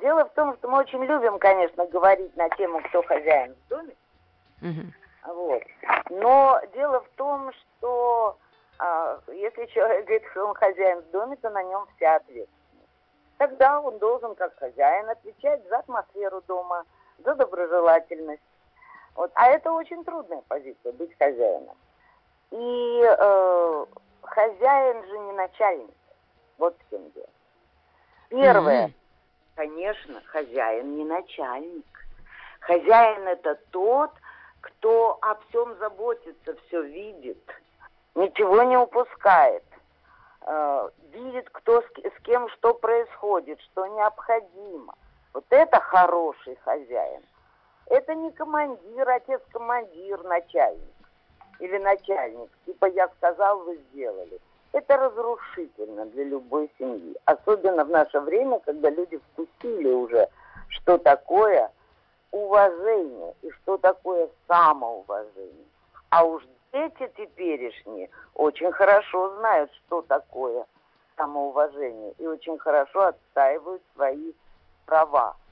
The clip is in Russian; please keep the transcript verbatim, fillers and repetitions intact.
дело в том, что мы очень любим, конечно, говорить на тему, кто хозяин в доме. Угу. Вот. Но дело в том, что а, если человек говорит, что он хозяин в доме, то на нем вся ответственность. Тогда он должен, как хозяин, отвечать за атмосферу дома, за доброжелательность. Вот. А это очень трудная позиция, быть хозяином. И э, хозяин же не начальник. Вот в чем дело. Первое. Mm-hmm. Конечно, хозяин не начальник. Хозяин это тот, кто о всем заботится, все видит, ничего не упускает. Э, видит, кто с, с кем что происходит, что необходимо. Вот это хороший хозяин. Это не командир, отец-командир, начальник. Или начальник. Типа я сказал, вы сделали. Это разрушительно для любой семьи. Особенно в наше время, когда люди вкусили уже, что такое уважение и что такое самоуважение. А уж дети теперешние очень хорошо знают, что такое самоуважение. И очень хорошо отстаивают свои права.